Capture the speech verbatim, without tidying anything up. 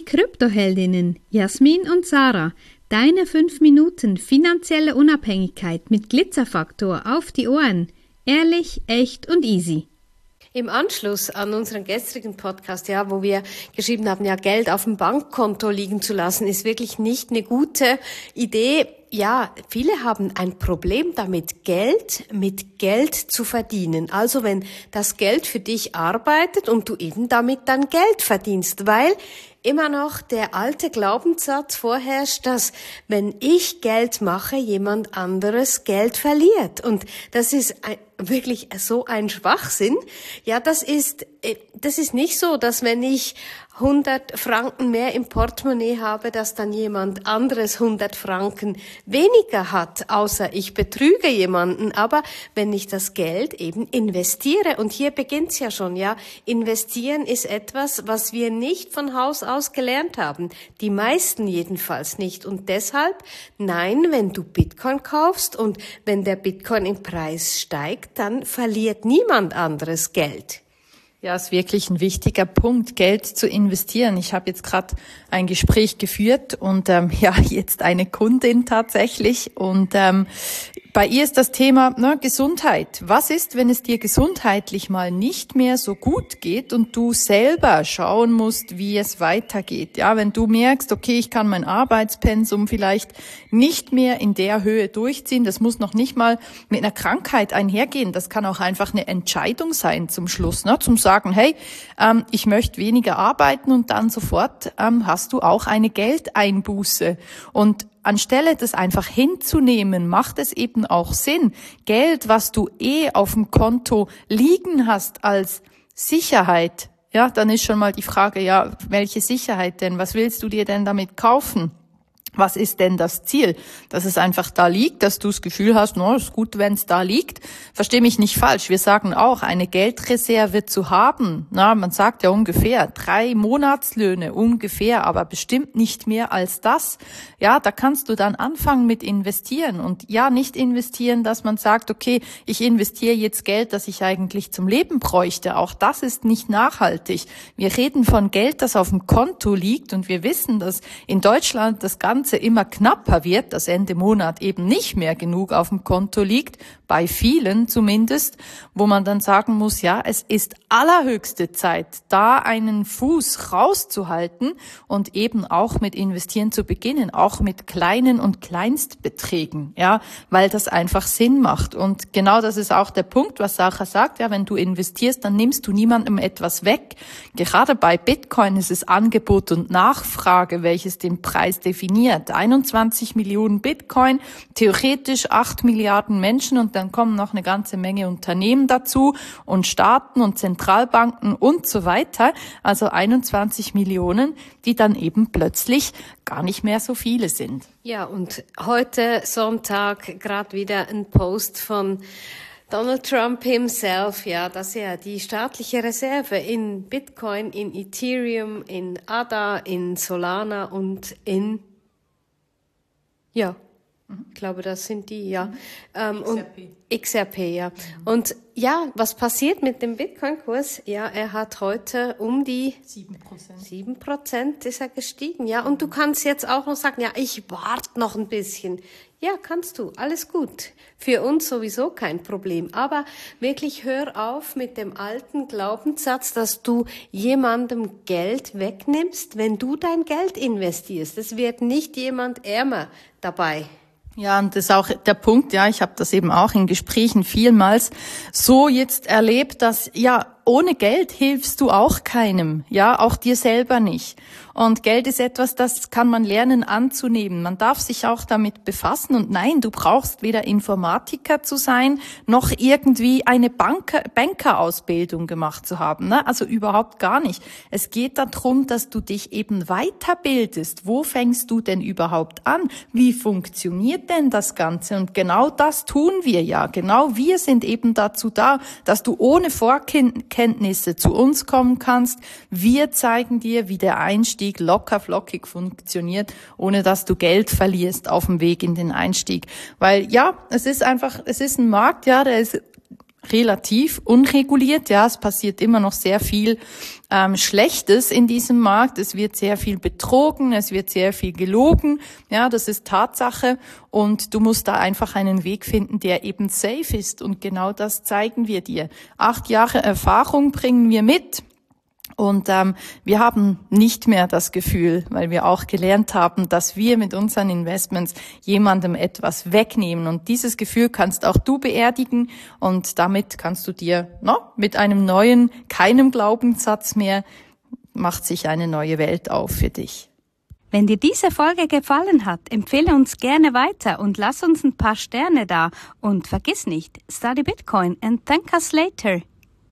Kryptoheldinnen Jasmin und Sarah. Deine fünf Minuten finanzielle Unabhängigkeit mit Glitzerfaktor auf die Ohren. Ehrlich, echt und easy. Im Anschluss an unseren gestrigen Podcast, ja, wo wir geschrieben haben, ja, Geld auf dem Bankkonto liegen zu lassen, ist wirklich nicht eine gute Idee. Ja, viele haben ein Problem damit, Geld mit Geld zu verdienen. Also wenn das Geld für dich arbeitet und du eben damit dann Geld verdienst, weil immer noch der alte Glaubenssatz vorherrscht, dass wenn ich Geld mache, jemand anderes Geld verliert. Und das ist ein, wirklich so ein Schwachsinn. Ja, das ist, das ist nicht so, dass wenn ich hundert Franken mehr im Portemonnaie habe, dass dann jemand anderes hundert Franken weniger hat, außer ich betrüge jemanden. Aber wenn ich das Geld eben investiere, und hier beginnt's ja schon, ja, investieren ist etwas, was wir nicht von Haus aus gelernt haben. Die meisten jedenfalls nicht. Und deshalb, nein, wenn du Bitcoin kaufst und wenn der Bitcoin im Preis steigt, dann verliert niemand anderes Geld. Ja, ist wirklich ein wichtiger Punkt, Geld zu investieren. Ich habe jetzt gerade ein Gespräch geführt und ähm, ja, jetzt eine Kundin tatsächlich. Und ähm, bei ihr ist das Thema ne, Gesundheit. Was ist, wenn es dir gesundheitlich mal nicht mehr so gut geht und du selber schauen musst, wie es weitergeht? Ja, wenn du merkst, okay, ich kann mein Arbeitspensum vielleicht nicht mehr in der Höhe durchziehen, das muss noch nicht mal mit einer Krankheit einhergehen. Das kann auch einfach eine Entscheidung sein zum Schluss, ne, zum sagen, hey, ähm, ich möchte weniger arbeiten und dann sofort ähm, hast du auch eine Geldeinbuße. Und anstelle das einfach hinzunehmen, macht es eben auch Sinn, Geld, was du eh auf dem Konto liegen hast als Sicherheit, ja, dann ist schon mal die Frage, ja, welche Sicherheit denn? Was willst du dir denn damit kaufen? Was ist denn das Ziel? Dass es einfach da liegt, dass du das Gefühl hast, no, ist gut, wenn es da liegt. Versteh mich nicht falsch. Wir sagen auch, eine Geldreserve zu haben. Na, man sagt ja ungefähr drei Monatslöhne ungefähr, aber bestimmt nicht mehr als das. Ja, da kannst du dann anfangen mit investieren und ja, nicht investieren, dass man sagt, okay, ich investiere jetzt Geld, das ich eigentlich zum Leben bräuchte. Auch das ist nicht nachhaltig. Wir reden von Geld, das auf dem Konto liegt und wir wissen, dass in Deutschland das Ganze immer knapper wird, dass Ende Monat eben nicht mehr genug auf dem Konto liegt, bei vielen zumindest, wo man dann sagen muss, ja, es ist allerhöchste Zeit, da einen Fuß rauszuhalten und eben auch mit Investieren zu beginnen, auch mit kleinen und Kleinstbeträgen, ja, weil das einfach Sinn macht. Und genau das ist auch der Punkt, was Sarah sagt, ja, wenn du investierst, dann nimmst du niemandem etwas weg. Gerade bei Bitcoin ist es Angebot und Nachfrage, welches den Preis definiert. einundzwanzig Millionen Bitcoin, theoretisch acht Milliarden Menschen und dann kommen noch eine ganze Menge Unternehmen dazu und Staaten und Zentralbanken und so weiter. Also einundzwanzig Millionen, die dann eben plötzlich gar nicht mehr so viele sind. Ja, und heute Sonntag gerade wieder ein Post von Donald Trump himself, ja, dass er die staatliche Reserve in Bitcoin, in Ethereum, in A D A, in Solana und in, ja, ich glaube, das sind die, ja. Ähm, X R P. Und X R P, ja. Mhm. Und ja, was passiert mit dem Bitcoin-Kurs? Ja, er hat heute um die sieben Prozent. sieben Prozent ist er gestiegen, ja. Und du kannst jetzt auch noch sagen, ja, ich warte noch ein bisschen. Ja, kannst du. Alles gut. Für uns sowieso kein Problem. Aber wirklich hör auf mit dem alten Glaubenssatz, dass du jemandem Geld wegnimmst, wenn du dein Geld investierst. Es wird nicht jemand ärmer dabei. Ja, und das ist auch der Punkt, ja, ich habe das eben auch in Gesprächen vielmals so jetzt erlebt, dass ja, ohne Geld hilfst du auch keinem, ja, auch dir selber nicht. Und Geld ist etwas, das kann man lernen anzunehmen. Man darf sich auch damit befassen. Und nein, du brauchst weder Informatiker zu sein, noch irgendwie eine Banker, Bankerausbildung gemacht zu haben, ne? Also überhaupt gar nicht. Es geht darum, dass du dich eben weiterbildest. Wo fängst du denn überhaupt an? Wie funktioniert denn das Ganze? Und genau das tun wir ja. Genau wir sind eben dazu da, dass du ohne Vorkenntnisse zu uns kommen kannst. Wir zeigen dir, wie der Einstieg locker flockig funktioniert, ohne dass du Geld verlierst auf dem Weg in den Einstieg. Weil ja, es ist einfach, es ist ein Markt, ja, der ist relativ unreguliert. Ja, es passiert immer noch sehr viel ähm, Schlechtes in diesem Markt. Es wird sehr viel betrogen, es wird sehr viel gelogen. Ja, das ist Tatsache. Und du musst da einfach einen Weg finden, der eben safe ist. Und genau das zeigen wir dir. Acht Jahre Erfahrung bringen wir mit. Und ähm, wir haben nicht mehr das Gefühl, weil wir auch gelernt haben, dass wir mit unseren Investments jemandem etwas wegnehmen. Und dieses Gefühl kannst auch du beerdigen und damit kannst du dir no, mit einem neuen, keinem Glaubenssatz mehr, macht sich eine neue Welt auf für dich. Wenn dir diese Folge gefallen hat, empfehle uns gerne weiter und lass uns ein paar Sterne da. Und vergiss nicht, study Bitcoin and thank us later.